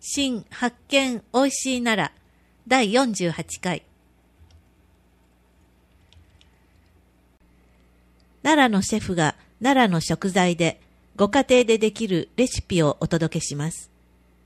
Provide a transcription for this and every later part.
新発見おいしい奈良第48回。奈良のシェフが奈良の食材でご家庭でできるレシピをお届けします。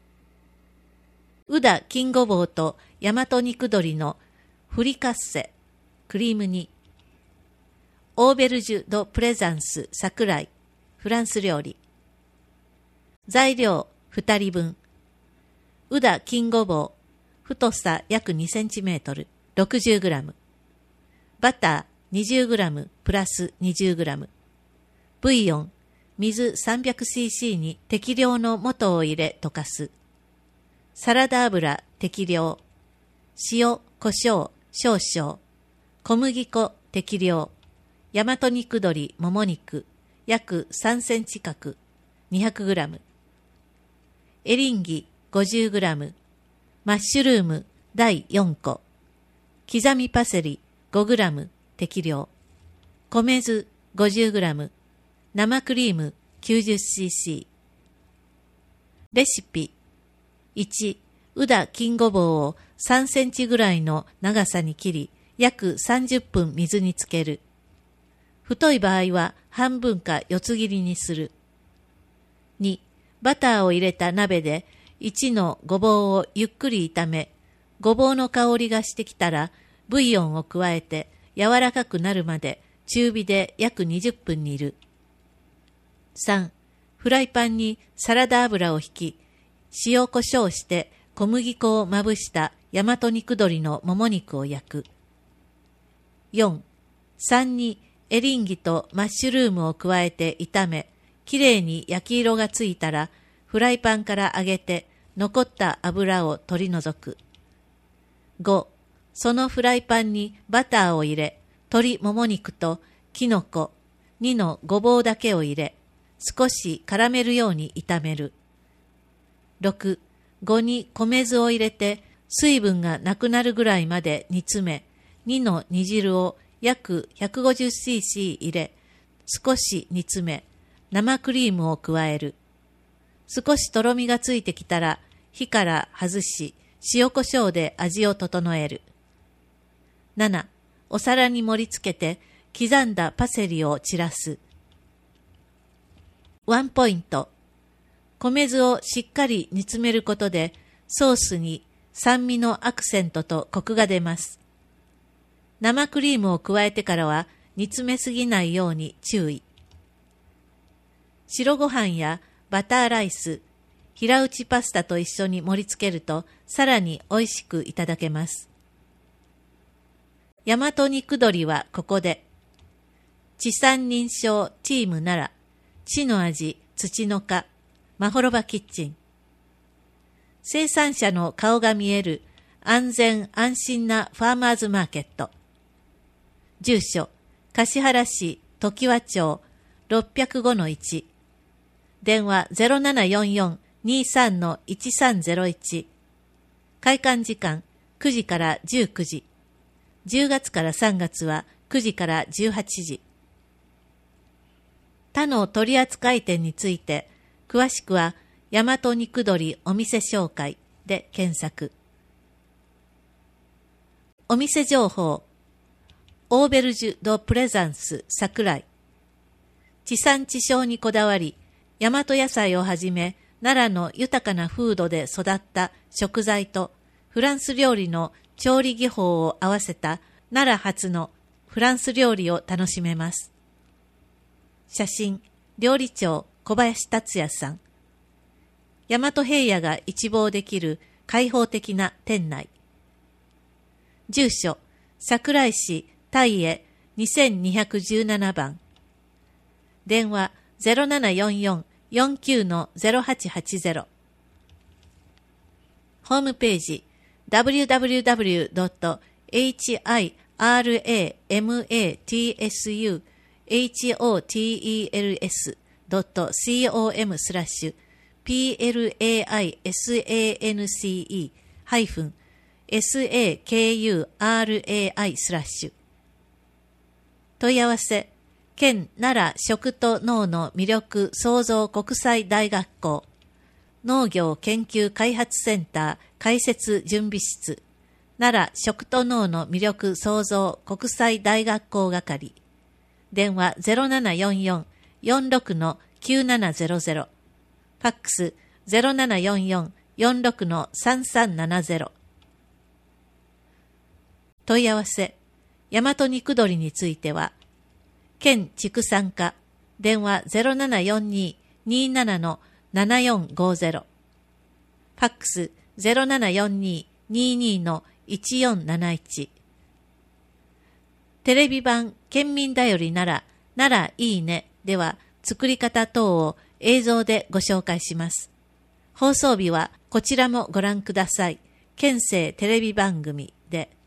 宇田金ごぼうと大和肉鶏のフリカッセクリーム煮、オーベルジュ・ド・プレザンス桜井フランス料理。材料2人分。宇田金ごぼう太さ約2センチメートル 60g、 バター 20g プラス 20g、 ブイヨン水 300cc に適量の素を入れ溶かす。サラダ油適量、塩胡椒少々、小麦粉適量、大和肉鶏もも肉約3センチ角 200g、 エリンギ 50g、 マッシュルーム大4個、刻みパセリ 5g 適量、米酢 50g、 生クリーム 90cc。 レシピ1、宇田金ごぼうを3センチぐらいの長さに切り、約30分水につける。太い場合は半分か四つ切りにする。2、バターを入れた鍋で1のごぼうをゆっくり炒め、ごぼうの香りがしてきたらブイヨンを加えて柔らかくなるまで中火で約20分煮る。3、フライパンにサラダ油を引き、塩コショウして小麦粉をまぶした大和肉鶏のもも肉を焼く。4、3にエリンギとマッシュルームを加えて炒め、きれいに焼き色がついたらフライパンから上げて残った油を取り除く。5、そのフライパンにバターを入れ、鶏もも肉ときのこ、2のごぼうだけを入れ、少し絡めるように炒める。6、5に米酢を入れて水分がなくなるぐらいまで煮詰め、2の煮汁を約 150cc 入れ、少し煮詰め、生クリームを加える。少しとろみがついてきたら火から外し、塩コショウで味を整える。7、お皿に盛り付けて刻んだパセリを散らす。ワンポイント。米酢をしっかり煮詰めることでソースに酸味のアクセントとコクが出ます。生クリームを加えてからは煮詰めすぎないように注意。白ご飯やバターライス、平打ちパスタと一緒に盛り付けるとさらに美味しくいただけます。大和肉鶏はここで。地産認証チーム奈良、地の味土の香、まほろばキッチン。生産者の顔が見える安全安心なファーマーズマーケット。住所、橿原市常盤町 605-1。電話 0744-23-1301。開館時間9時から19時。10月から3月は9時から18時。他の取扱店について、詳しくは大和肉鶏お店紹介で検索。お店情報。オーベルジュ・ド・プレザンス桜井。地産地消にこだわり、大和野菜をはじめ奈良の豊かな風土で育った食材とフランス料理の調理技法を合わせた奈良初のフランス料理を楽しめます。写真、料理長小林達也さん。大和平野が一望できる開放的な店内。住所、桜井市大江2217番。電話 0744-49-0880。ホームページ www.hotelsuse-sakurai/ 問い合わせ、県奈良食と農の魅力創造国際大学校農業研究開発センター開設準備室、奈良食と農の魅力創造国際大学校係、電話 0744-46-9700、ファックス 0744-46-3370。問い合わせ、大和肉鶏については、県畜産課、電話 0742-27-7450、ファックス 0742-22-1471。テレビ版県民だよりならいいねでは作り方等を映像でご紹介します。放送日はこちらもご覧ください。県政テレビ番組で。